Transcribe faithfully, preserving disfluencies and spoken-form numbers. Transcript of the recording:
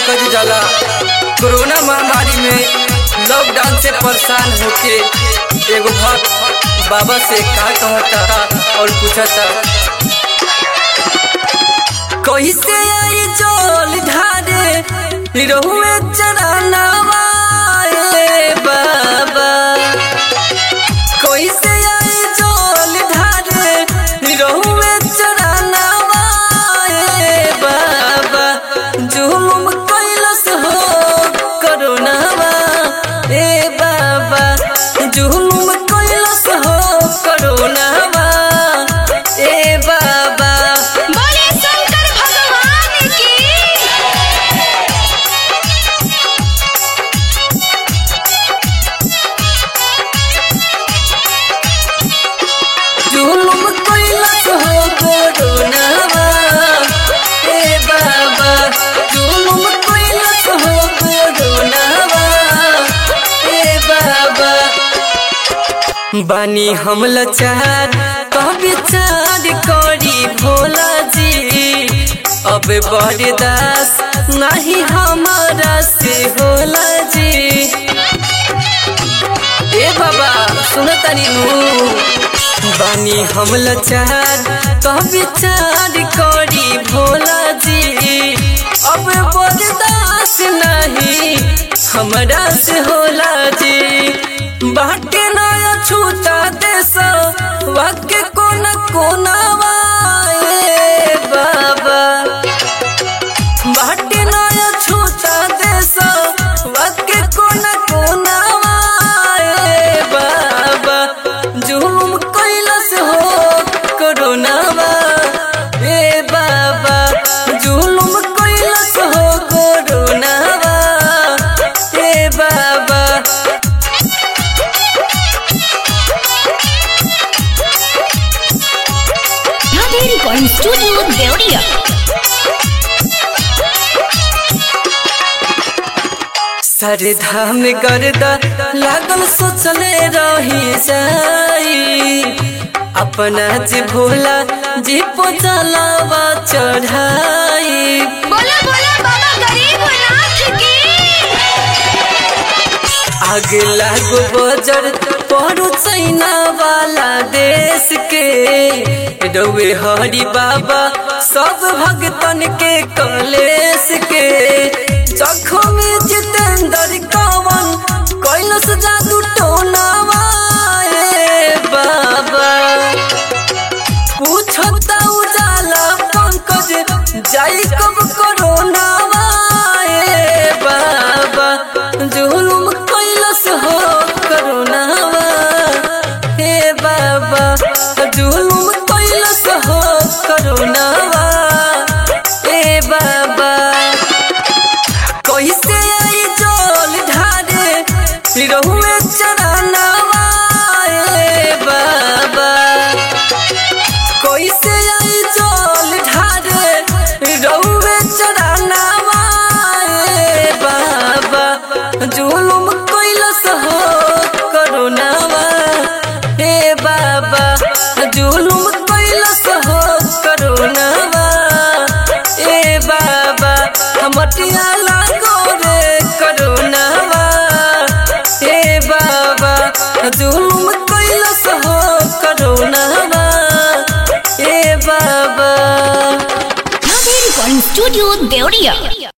करी जाला। कोरोना महामारी में लॉकडाउन से परेशान होके एगो भक्त बाबा से का कहता और पूछता, कैसे आई जल ढारे रहुए चरनवा ए बाबा, कैसे आई जल ढारे रहुए चरनवा ए बाबा, जुलुम कैलस हो कोरोनावा ए बाबा, जुलुम कैलस हो कोरोनावा ए बाबा। बोले शंकर भगवान की। जुलुम कैलस हो कोरोनावा ए बाबा, जुलुम कैलस हो कोरोनावा ए बाबा। बानी हम लाचार तो विचार करी भोला जी, अब बर्दाश्त नहीं हमारा से होला जी। ए बाबा सुनो तनी नू, बानी हम लाचार तो विचार करी भोला जी, अब बर्दाश्त नहीं हमारा से होला जी। बाटे नया छूटा देश वाक्य कोना कोनावा ए बाबा, बाटे नया छूटा देश वाक्य कोना कोनावा ए बाबा, जुलुम कैलस हो कोरोनावा ए बाबा, जुलुम कैलस हो कोरोनावा ए बाबा। Recording studio Deoria. सरधा में गर्दा लागल सोचले रही जाई, अपना जी भोला जी पोचलावा चढ़ाई। बोला बोला बाबा गरीबनाथ की। आग लागो बजर पड़ो चाइना वाला देश के, रउए हरि बाबा सब भगतन के कलेश के, जखम जितेंद्र कवन कैलस जादू टोनावा ए बाबा, पूछता उजाला पंकज जाई कब कोरोनावा ए बाबा, जुलुम कैलस हो कोरोनावा ए बाबा, जुलुम कैलस हो कोरोनावा ए बाबा। कैसे आई जल ढारे रहुए चरनवा ए बाबा, कैसे आई जल ढारे रहुए चरनवा ए बाबा, जुलुम कैलस हो कोरोनावा ए बाबा, जुलुम कैलस हो कोरोनावा ए बाबा, हमटिया लागो रे कोरोनावा ए बाबा, जुलुम कैलस हो कोरोनावा ए बाबा। Recording studio Deoria.